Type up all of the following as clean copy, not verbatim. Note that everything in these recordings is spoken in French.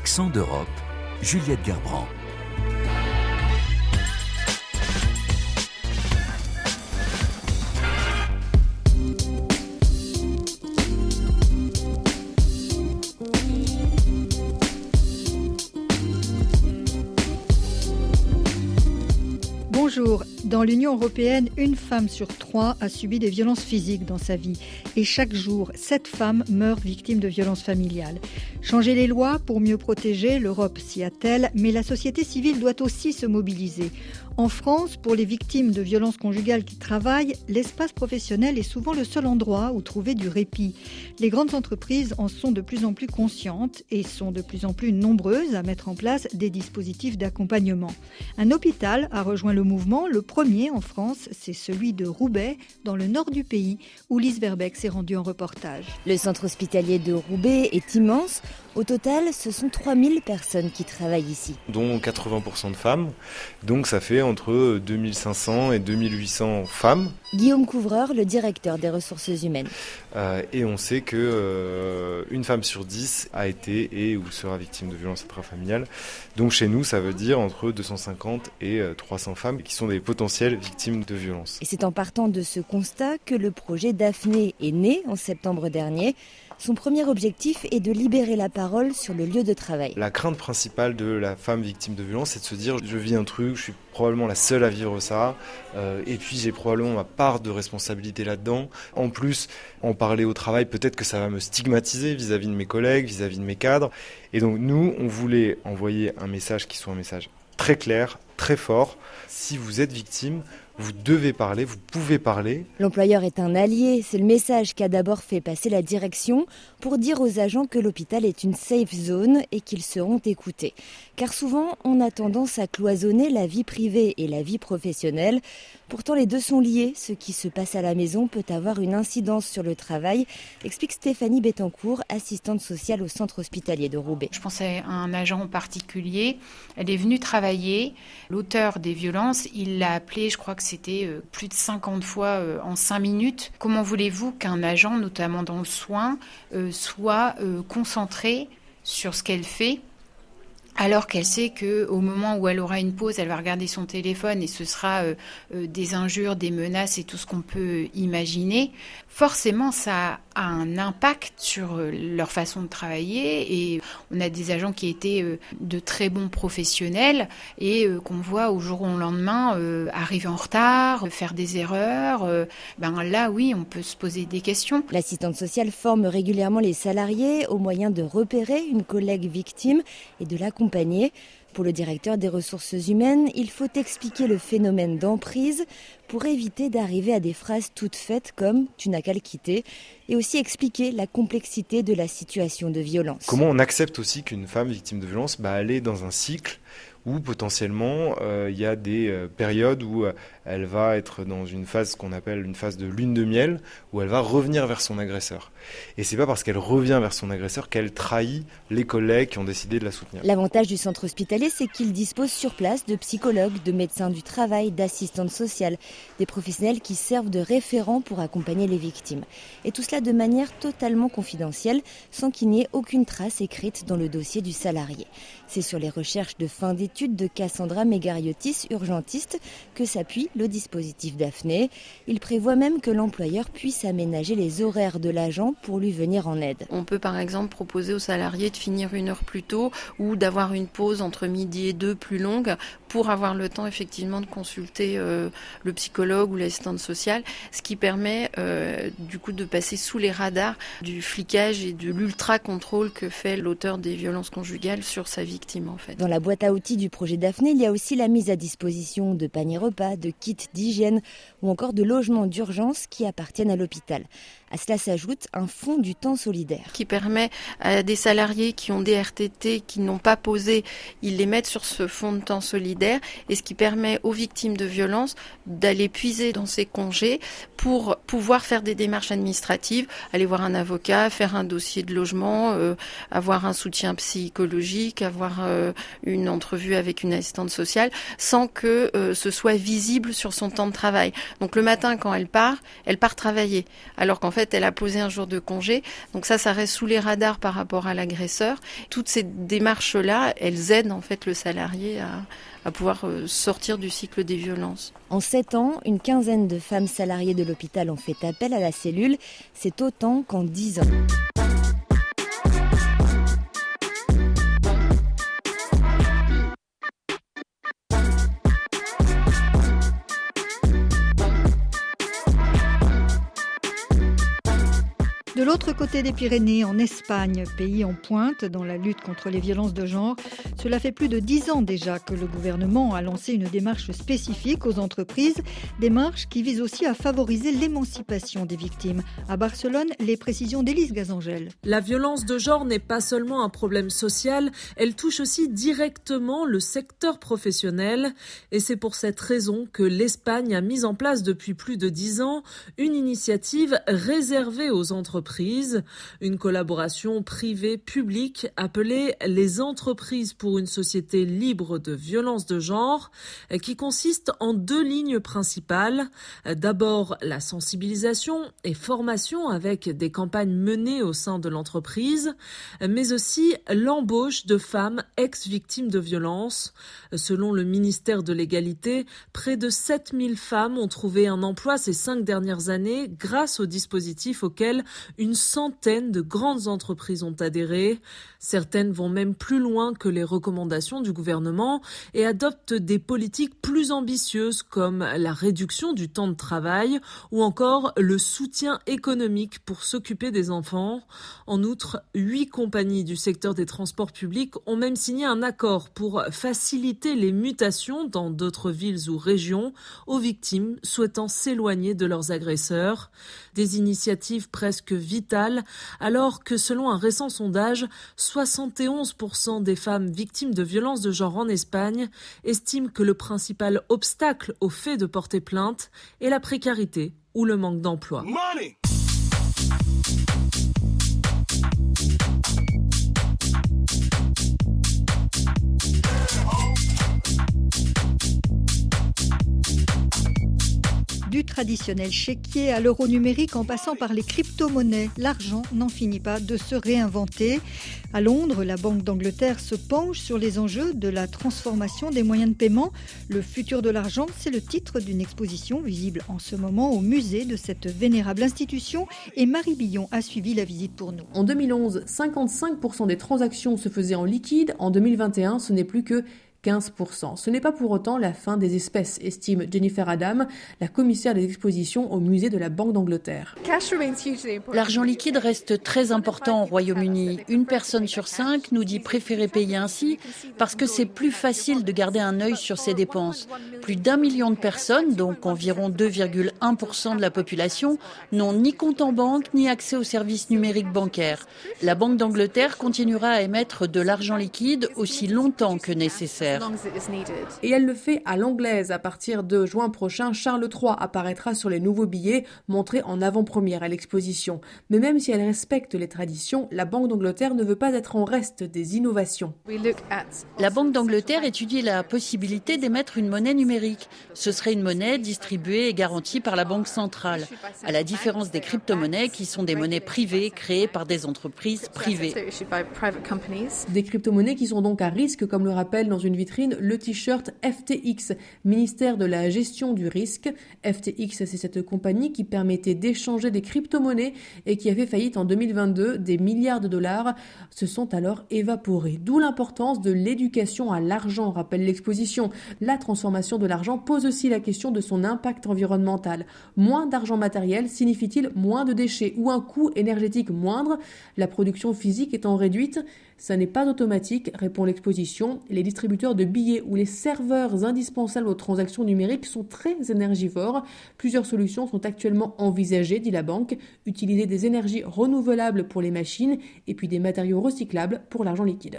Accent d'Europe, Juliette Gerbrand. Bonjour. Dans l'Union européenne, une femme sur 3 a subi des violences physiques dans sa vie. Et chaque jour, 7 femmes meurent victimes de violences familiales. Changer les lois pour mieux protéger, l'Europe s'y attelle, mais la société civile doit aussi se mobiliser. En France, pour les victimes de violences conjugales qui travaillent, l'espace professionnel est souvent le seul endroit où trouver du répit. Les grandes entreprises en sont de plus en plus conscientes et sont de plus en plus nombreuses à mettre en place des dispositifs d'accompagnement. Un hôpital a rejoint le mouvement, le premier en France, c'est celui de Roubaix, dans le nord du pays, où Lise Verbeek s'est rendue en reportage. Le centre hospitalier de Roubaix est immense. Au total, ce sont 3000 personnes qui travaillent ici. Dont 80% de femmes, donc ça fait entre 2500 et 2800 femmes. Guillaume Couvreur, le directeur des ressources humaines. Et on sait que une femme sur 10 a été et ou sera victime de violences intrafamiliales. Donc chez nous, ça veut dire entre 250 et 300 femmes qui sont des potentielles victimes de violences. Et c'est en partant de ce constat que le projet Daphné est né en septembre dernier. Son premier objectif est de libérer la parole sur le lieu de travail. La crainte principale de la femme victime de violence, c'est de se dire je vis un truc, je suis probablement la seule à vivre ça, et puis j'ai probablement ma part de responsabilité là-dedans. En plus, en parler au travail, peut-être que ça va me stigmatiser vis-à-vis de mes collègues, vis-à-vis de mes cadres. Et donc nous, on voulait envoyer un message qui soit un message très clair, très fort. Si vous êtes victime, vous devez parler, vous pouvez parler. L'employeur est un allié, c'est le message qu'a d'abord fait passer la direction pour dire aux agents que l'hôpital est une safe zone et qu'ils seront écoutés. Car souvent, on a tendance à cloisonner la vie privée et la vie professionnelle. Pourtant, les deux sont liés. Ce qui se passe à la maison peut avoir une incidence sur le travail, explique Stéphanie Bettencourt, assistante sociale au centre hospitalier de Roubaix. Je pensais à un agent en particulier. Elle est venue travailler. L'auteur des violences, il l'a appelée, je crois que c'était plus de 50 fois en 5 minutes. Comment voulez-vous qu'un agent, notamment dans le soin, soit concentré sur ce qu'elle fait ? Alors qu'elle sait qu'au moment où elle aura une pause, elle va regarder son téléphone et ce sera des injures, des menaces et tout ce qu'on peut imaginer. Forcément, ça a un impact sur leur façon de travailler et on a des agents qui étaient de très bons professionnels et qu'on voit au jour au lendemain arriver en retard, faire des erreurs. Là, oui, on peut se poser des questions. L'assistante sociale forme régulièrement les salariés au moyen de repérer une collègue victime et de l'accompagner. Pour le directeur des ressources humaines, il faut expliquer le phénomène d'emprise pour éviter d'arriver à des phrases toutes faites comme « tu n'as qu'à le quitter » et aussi expliquer la complexité de la situation de violence. Comment on accepte aussi qu'une femme victime de violence, elle est dans un cycle où potentiellement il y a des périodes où elle va être dans une phase qu'on appelle une phase de lune de miel, où elle va revenir vers son agresseur. Et c'est pas parce qu'elle revient vers son agresseur qu'elle trahit les collègues qui ont décidé de la soutenir. L'avantage du centre hospitalier, c'est qu'il dispose sur place de psychologues, de médecins du travail, d'assistantes sociales, des professionnels qui servent de référents pour accompagner les victimes. Et tout cela de manière totalement confidentielle, sans qu'il n'y ait aucune trace écrite dans le dossier du salarié. C'est sur les recherches de fin d'études de Cassandra Megariotis, urgentiste, que s'appuie le dispositif Daphné. Il prévoit même que l'employeur puisse aménager les horaires de l'agent pour lui venir en aide. On peut par exemple proposer aux salariés de finir 1 heure plus tôt ou d'avoir une pause entre midi et 2 plus longue pour avoir le temps effectivement de consulter le psychologue ou l'assistante sociale, ce qui permet du coup de passer sous les radars du flicage et de l'ultra-contrôle que fait l'auteur des violences conjugales sur sa victime en fait. Dans la boîte à outils du projet Daphné, il y a aussi la mise à disposition de paniers repas, de kits d'hygiène ou encore de logements d'urgence qui appartiennent à l'hôpital. À cela s'ajoute un fonds du temps solidaire. Qui permet à des salariés qui ont des RTT, qui n'ont pas posé, ils les mettent sur ce fonds de temps solidaire et ce qui permet aux victimes de violences d'aller puiser dans ces congés pour pouvoir faire des démarches administratives, aller voir un avocat, faire un dossier de logement, avoir un soutien psychologique, avoir une entrevue vue avec une assistante sociale sans que ce soit visible sur son temps de travail. Donc le matin, quand elle part travailler, alors qu'en fait, elle a posé un jour de congé. Donc ça reste sous les radars par rapport à l'agresseur. Toutes ces démarches-là, elles aident en fait le salarié à pouvoir sortir du cycle des violences. En 7 ans, une quinzaine de femmes salariées de l'hôpital ont fait appel à la cellule. C'est autant qu'en 10 ans. De l'autre côté des Pyrénées, en Espagne, pays en pointe dans la lutte contre les violences de genre, cela fait plus de 10 ans déjà que le gouvernement a lancé une démarche spécifique aux entreprises, démarche qui vise aussi à favoriser l'émancipation des victimes. À Barcelone, les précisions d'Élise Gazangel. La violence de genre n'est pas seulement un problème social, elle touche aussi directement le secteur professionnel. Et c'est pour cette raison que l'Espagne a mis en place depuis plus de 10 ans une initiative réservée aux entreprises. Une collaboration privée-publique appelée les entreprises pour une société libre de violence de genre, qui consiste en 2 lignes principales. D'abord, la sensibilisation et formation avec des campagnes menées au sein de l'entreprise, mais aussi l'embauche de femmes ex-victimes de violences. Selon le ministère de l'Égalité, près de 7000 femmes ont trouvé un emploi ces 5 dernières années grâce au dispositif auquel une centaine de grandes entreprises ont adhéré. Certaines vont même plus loin que les recommandations du gouvernement et adoptent des politiques plus ambitieuses comme la réduction du temps de travail ou encore le soutien économique pour s'occuper des enfants. En outre, 8 compagnies du secteur des transports publics ont même signé un accord pour faciliter les mutations dans d'autres villes ou régions aux victimes souhaitant s'éloigner de leurs agresseurs. Des initiatives presque vitales, alors que selon un récent sondage, 71% des femmes victimes de violences de genre en Espagne estiment que le principal obstacle au fait de porter plainte est la précarité ou le manque d'emploi. Money. Du traditionnel chéquier à l'euro numérique en passant par les crypto-monnaies, l'argent n'en finit pas de se réinventer. À Londres, la Banque d'Angleterre se penche sur les enjeux de la transformation des moyens de paiement. Le futur de l'argent, c'est le titre d'une exposition visible en ce moment au musée de cette vénérable institution. Et Marie Billon a suivi la visite pour nous. En 2011, 55% des transactions se faisaient en liquide. En 2021, ce n'est plus que 15%. Ce n'est pas pour autant la fin des espèces, estime Jennifer Adam, la commissaire des expositions au musée de la Banque d'Angleterre. L'argent liquide reste très important au Royaume-Uni. Une personne sur 5 nous dit préférer payer ainsi parce que c'est plus facile de garder un œil sur ses dépenses. Plus d'1 million de personnes, donc environ 2,1% de la population, n'ont ni compte en banque ni accès aux services numériques bancaires. La Banque d'Angleterre continuera à émettre de l'argent liquide aussi longtemps que nécessaire. Et elle le fait à l'anglaise. À partir de juin prochain, Charles III apparaîtra sur les nouveaux billets montrés en avant-première à l'exposition. Mais même si elle respecte les traditions, la Banque d'Angleterre ne veut pas être en reste des innovations. La Banque d'Angleterre étudie la possibilité d'émettre une monnaie numérique. Ce serait une monnaie distribuée et garantie par la Banque centrale, à la différence des crypto-monnaies qui sont des monnaies privées créées par des entreprises privées. Des crypto-monnaies qui sont donc à risque, comme le rappelle dans une vitrine le t-shirt FTX, ministère de la gestion du risque. FTX, c'est cette compagnie qui permettait d'échanger des crypto-monnaies et qui a fait faillite en 2022. Des milliards de dollars se sont alors évaporés. D'où l'importance de l'éducation à l'argent, rappelle l'exposition. La transformation de l'argent pose aussi la question de son impact environnemental. Moins d'argent matériel signifie-t-il moins de déchets ou un coût énergétique moindre? La production physique étant réduite, ça n'est pas automatique, répond l'exposition. Les distributeurs de billets ou les serveurs indispensables aux transactions numériques sont très énergivores. Plusieurs solutions sont actuellement envisagées, dit la banque. Utiliser des énergies renouvelables pour les machines et puis des matériaux recyclables pour l'argent liquide.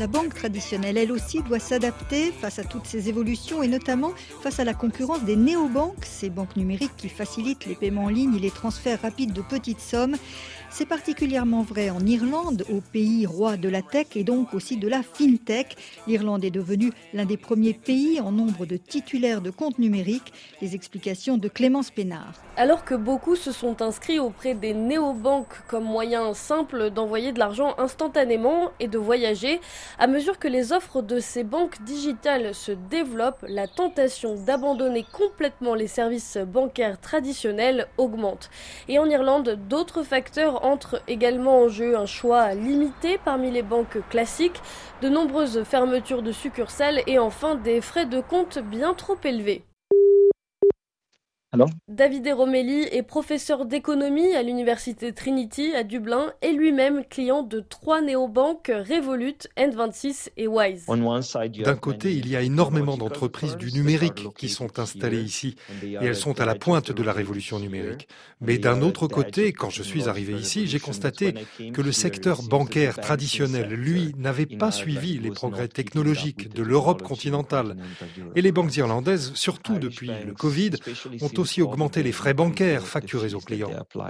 La banque traditionnelle, elle aussi, doit s'adapter face à toutes ces évolutions et notamment face à la concurrence des néobanques, ces banques numériques qui facilitent les paiements en ligne et les transferts rapides de petites sommes. C'est particulièrement vrai en Irlande, au pays roi de la tech et donc aussi de la fintech. L'Irlande est devenue l'un des premiers pays en nombre de titulaires de comptes numériques. Les explications de Clémence Pénard. Alors que beaucoup se sont inscrits auprès des néobanques comme moyen simple d'envoyer de l'argent instantanément et de voyager, à mesure que les offres de ces banques digitales se développent, la tentation d'abandonner complètement les services bancaires traditionnels augmente. Et en Irlande, d'autres facteurs entrent également en jeu. Un choix limité parmi les banques classiques, de nombreuses fermetures de succursales et enfin des frais de compte bien trop élevés. Alors Davide Romelli est professeur d'économie à l'université Trinity à Dublin et lui-même client de 3 néobanques, Revolut, N26 et Wise. D'un côté, il y a énormément d'entreprises du numérique qui sont installées ici et elles sont à la pointe de la révolution numérique. Mais d'un autre côté, quand je suis arrivé ici, j'ai constaté que le secteur bancaire traditionnel, lui, n'avait pas suivi les progrès technologiques de l'Europe continentale. Et les banques irlandaises, surtout depuis le Covid, ont aussi augmenter les frais bancaires facturés aux clients.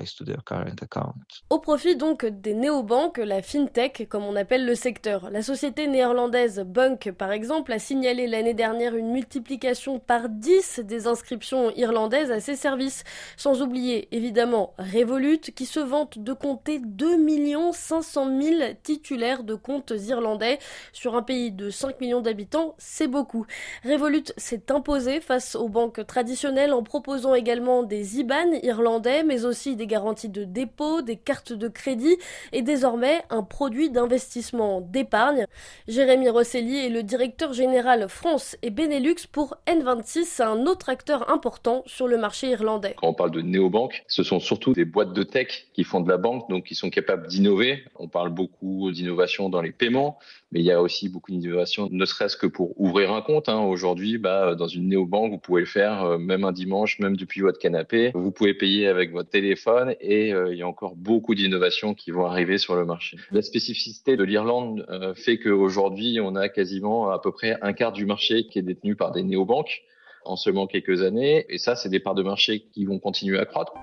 Au profit donc des néobanques, la fintech comme on appelle le secteur. La société néerlandaise Bunk par exemple a signalé l'année dernière une multiplication par 10 des inscriptions irlandaises à ses services. Sans oublier évidemment Revolut qui se vante de compter 2 500 000 titulaires de comptes irlandais. Sur un pays de 5 millions d'habitants, c'est beaucoup. Revolut s'est imposé face aux banques traditionnelles en proposant également des IBAN irlandais, mais aussi des garanties de dépôt, des cartes de crédit et désormais un produit d'investissement d'épargne. Jérémy Rosselli est le directeur général France et Benelux pour N26, un autre acteur important sur le marché irlandais. Quand on parle de néobanques, ce sont surtout des boîtes de tech qui font de la banque, donc qui sont capables d'innover. On parle beaucoup d'innovation dans les paiements, mais il y a aussi beaucoup d'innovation, ne serait-ce que pour ouvrir un compte. Aujourd'hui, dans une néobanque, vous pouvez le faire même un dimanche, même depuis votre canapé. Vous pouvez payer avec votre téléphone et il y a encore beaucoup d'innovations qui vont arriver sur le marché. La spécificité de l'Irlande fait qu'aujourd'hui, on a quasiment à peu près un quart du marché qui est détenu par des néobanques en seulement quelques années. Et ça, c'est des parts de marché qui vont continuer à croître.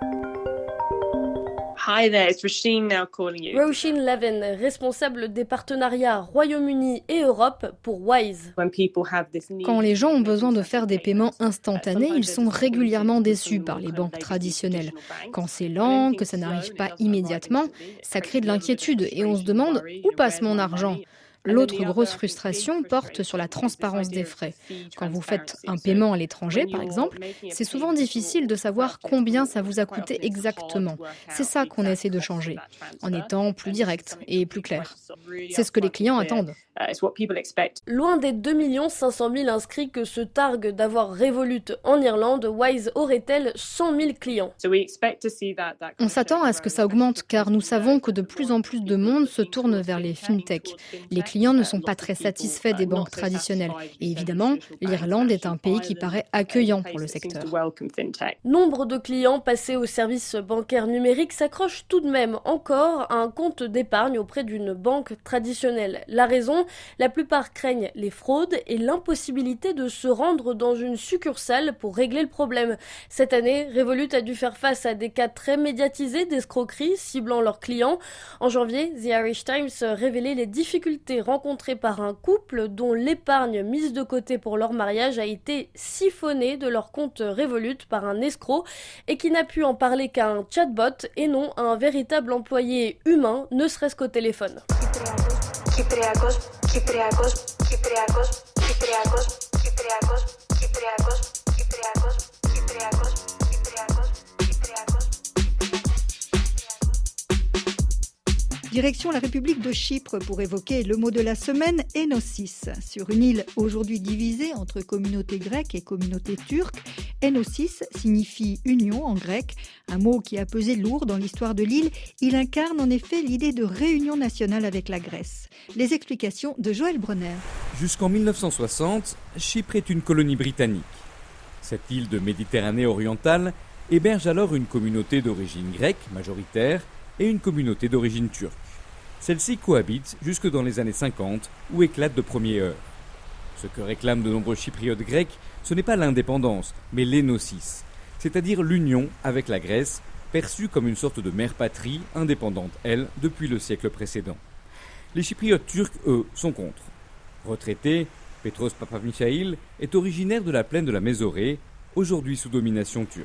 Hi there, it's Roisin now calling you. Roisin Levin, responsable des partenariats Royaume-Uni et Europe pour Wise. Quand les gens ont besoin de faire des paiements instantanés, ils sont régulièrement déçus par les banques traditionnelles. Quand c'est lent, que ça n'arrive pas immédiatement, ça crée de l'inquiétude et on se demande où passe mon argent. L'autre grosse frustration porte sur la transparence des frais. Quand vous faites un paiement à l'étranger, par exemple, c'est souvent difficile de savoir combien ça vous a coûté exactement. C'est ça qu'on essaie de changer, en étant plus direct et plus clair. C'est ce que les clients attendent. Loin des 2 500 000 inscrits que se targue d'avoir Revolut en Irlande, Wise aurait-elle 100 000 clients. On s'attend à ce que ça augmente car nous savons que de plus en plus de monde se tourne vers les fintech. Les clients ne sont pas très satisfaits des banques traditionnelles. Et évidemment, l'Irlande est un pays qui paraît accueillant pour le secteur. Nombre de clients passés au service bancaire numérique s'accrochent tout de même encore à un compte d'épargne auprès d'une banque traditionnelle. La raison, la plupart craignent les fraudes et l'impossibilité de se rendre dans une succursale pour régler le problème. Cette année, Revolut a dû faire face à des cas très médiatisés d'escroquerie ciblant leurs clients. En janvier, The Irish Times révélait les difficultés rencontrées par un couple dont l'épargne mise de côté pour leur mariage a été siphonnée de leur compte Revolut par un escroc et qui n'a pu en parler qu'à un chatbot et non à un véritable employé humain, ne serait-ce qu'au téléphone. Direction la République de Chypre pour évoquer le mot de la semaine, Enosis. Sur une île aujourd'hui divisée entre communauté grecque et communauté turque, Enosis signifie union en grec, un mot qui a pesé lourd dans l'histoire de l'île. Il incarne en effet l'idée de réunion nationale avec la Grèce. Les explications de Joël Bronner. Jusqu'en 1960, Chypre est une colonie britannique. Cette île de Méditerranée orientale héberge alors une communauté d'origine grecque majoritaire et une communauté d'origine turque. Celles-ci cohabitent jusque dans les années 50 où éclatent de premières heures. Ce que réclament de nombreux chypriotes grecs, ce n'est pas l'indépendance, mais l'énosis, c'est-à-dire l'union avec la Grèce, perçue comme une sorte de mère-patrie indépendante, elle, depuis le siècle précédent. Les chypriotes turcs, eux, sont contre. Retraité, Petros Papamichail est originaire de la plaine de la Mésorée, aujourd'hui sous domination turque.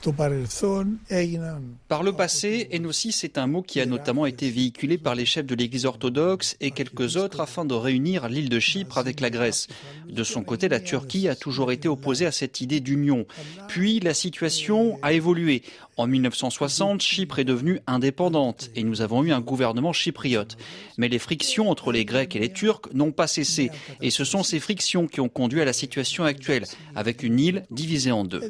Par le passé, énosis est un mot qui a notamment été véhiculé par les chefs de l'Église orthodoxe et quelques autres afin de réunir l'île de Chypre avec la Grèce. De son côté, la Turquie a toujours été opposée à cette idée d'union. Puis la situation a évolué. En 1960, Chypre est devenue indépendante et nous avons eu un gouvernement chypriote. Mais les frictions entre les Grecs et les Turcs n'ont pas cessé. Et ce sont ces frictions qui ont conduit à la situation actuelle, avec une île divisée en deux.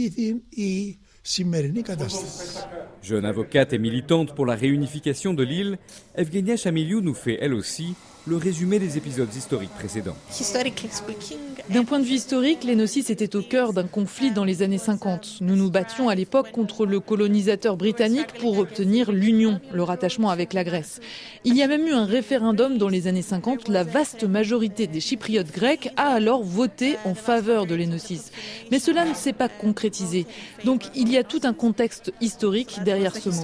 Jeune avocate et militante pour la réunification de l'île, Evgenia Chamiliou nous fait elle aussi le résumé des épisodes historiques précédents. D'un point de vue historique, l'énosis était au cœur d'un conflit dans les années 50. Nous nous battions à l'époque contre le colonisateur britannique pour obtenir l'union, le rattachement avec la Grèce. Il y a même eu un référendum dans les années 50. La vaste majorité des chypriotes grecs a alors voté en faveur de l'énosis. Mais cela ne s'est pas concrétisé. Donc il y a tout un contexte historique derrière ce mot.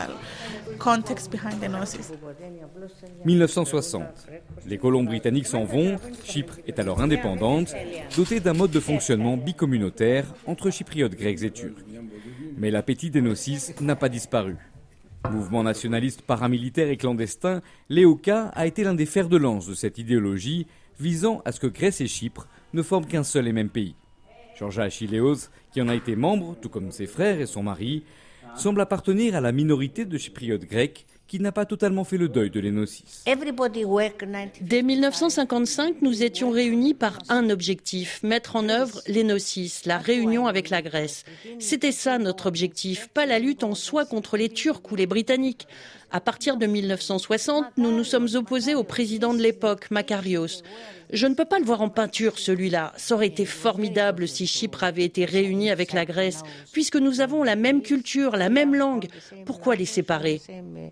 1960. Les colons britanniques s'en vont, Chypre est alors indépendante, dotée d'un mode de fonctionnement bicommunautaire entre chypriotes grecs et turcs. Mais l'appétit d'énosis n'a pas disparu. Mouvement nationaliste paramilitaire et clandestin, l'EOKA a été l'un des fers de lance de cette idéologie visant à ce que Grèce et Chypre ne forment qu'un seul et même pays. Georgia Achilleos, qui en a été membre, tout comme ses frères et son mari, semble appartenir à la minorité de chypriotes grecs qui n'a pas totalement fait le deuil de l'énosis. Dès 1955, nous étions réunis par un objectif, mettre en œuvre l'énosis, la réunion avec la Grèce. C'était ça notre objectif, pas la lutte en soi contre les Turcs ou les Britanniques. À partir de 1960, nous nous sommes opposés au président de l'époque, Makarios. Je ne peux pas le voir en peinture, celui-là. Ça aurait été formidable si Chypre avait été réunie avec la Grèce, puisque nous avons la même culture, la même langue. Pourquoi les séparer ?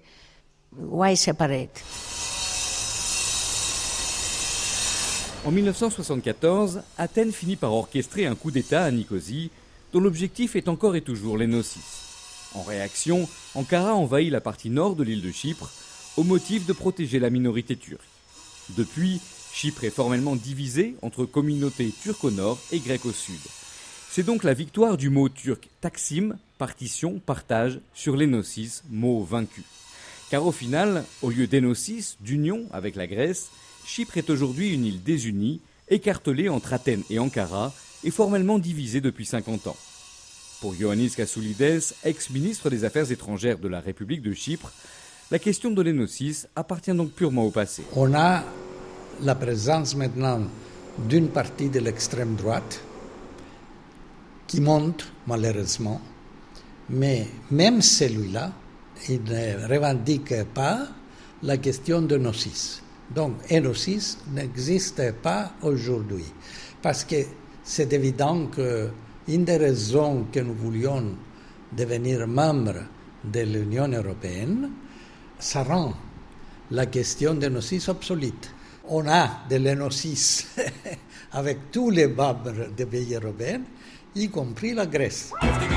En 1974, Athènes finit par orchestrer un coup d'État à Nicosie, dont l'objectif est encore et toujours l'énosis. En réaction, Ankara envahit la partie nord de l'île de Chypre, au motif de protéger la minorité turque. Depuis, Chypre est formellement divisée entre communautés turques au nord et grecques au sud. C'est donc la victoire du mot turc taksim, partition, partage, sur l'énosis, mot vaincu. Car au final, au lieu d'énosis, d'union avec la Grèce, Chypre est aujourd'hui une île désunie, écartelée entre Athènes et Ankara, et formellement divisée depuis 50 ans. Pour Ioannis Kasoulides, ex-ministre des Affaires étrangères de la République de Chypre, la question de l'énosis appartient donc purement au passé. On a la présence maintenant d'une partie de l'extrême droite qui monte malheureusement, mais même celui-là, il ne revendique pas la question de Gnosis. Donc, Gnosis n'existe pas aujourd'hui, parce que c'est évident qu'une des raisons que nous voulions devenir membres de l'Union européenne, ça rend la question de Gnosis obsolète. On a de l'Gnosis avec tous les membres des pays européens, y compris la Grèce.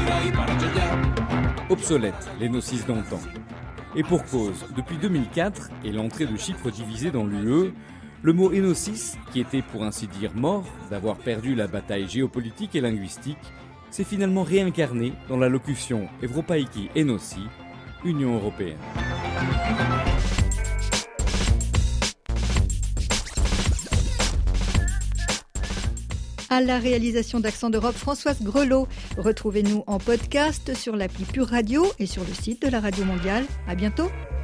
Obsolète, l'énosis d'antan. Et pour cause, depuis 2004 et l'entrée de Chypre divisée dans l'UE, le mot énosis, qui était pour ainsi dire mort d'avoir perdu la bataille géopolitique et linguistique, s'est finalement réincarné dans la locution Evropaiki Enosi, Union européenne. À la réalisation d'Accent d'Europe, Françoise Grelot. Retrouvez-nous en podcast sur l'appli Pure Radio et sur le site de la Radio Mondiale. À bientôt.